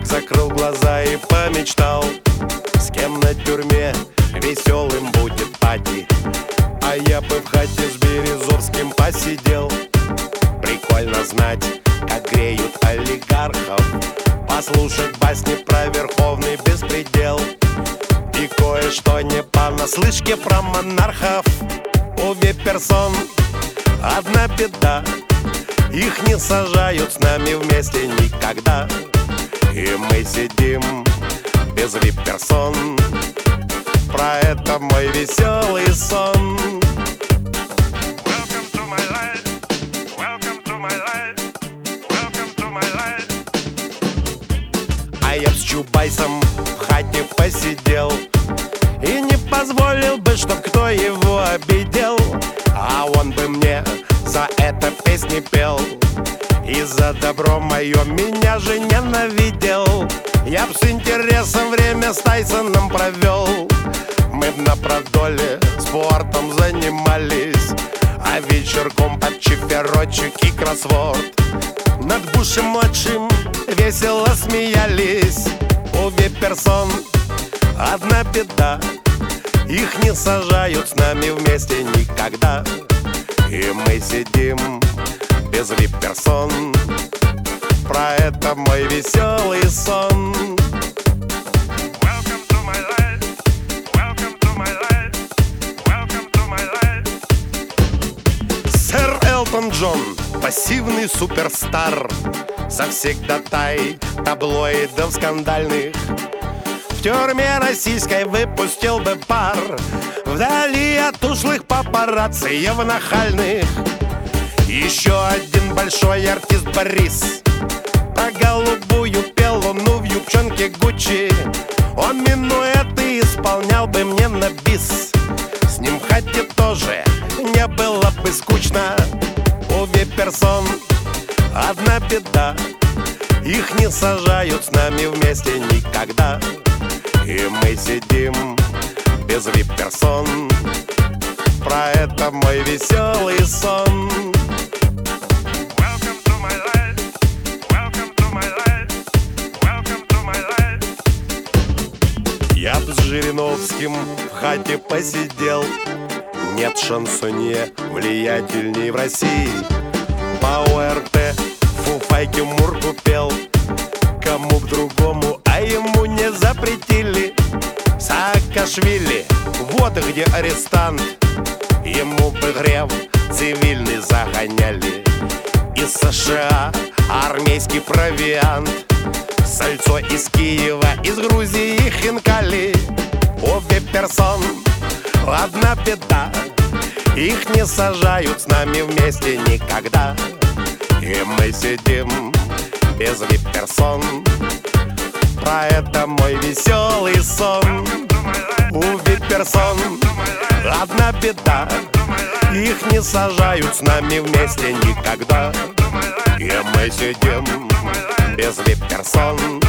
закрыл глаза и помечтал, с кем на тюрьме веселым будет пати. А я бы в хате с Березовским посидел. Прикольно знать, как греют олигархов, послушать басни про верховный беспредел и кое-что не понаслышке про монархов. У вип-персон одна беда: их не сажают с нами вместе никогда. И мы сидим без вип-персон. Про это мой веселый сон. А я с Чубайсом в хате посидел и не позволил бы, чтоб кто его обидел. А он бы мне за это песни пел и за добро мое меня же ненавидел. Я б с интересом время с Тайсоном провел. Мы б на продоле спортом занимались, а вечерком под чиферочек и кроссворд над Бушем-младшим весело смеялись. У вип-персон одна беда: их не сажают с нами вместе никогда. И мы сидим без вип-персон. Про это мой веселый сон. Сэр Элтон Джон, пассивный суперстар, завсегдатай таблоидов скандальных, в тюрьме российской выпустил бы пар, вдали от ушлых папарацци нахальных. Еще один большой артист Борис про голубую пел луну в юбчонке Гуччи. Он минуэт и исполнял бы мне на бис. С ним в хате тоже не было бы скучно. У вип-персон одна беда: их не сажают с нами вместе никогда. И мы сидим без вип-персон. Про это мой веселый сон. Я б с Жириновским в хате посидел. Нет шансонье влиятельней в России. По ОРТ фуфайки Мурку пел. Кому к другому, а ему не запретили. Саакашвили, вот где арестант. Ему бы грев цивильный загоняли. Из США армейский провиант, сальцо из Киева, из Грузии хинкали. У вип-персон одна беда: их не сажают с нами вместе никогда. И мы сидим без вип-персон. Про это мой веселый сон. У вип-персон одна беда: их не сажают с нами вместе никогда. И мы сидим без вип-персон.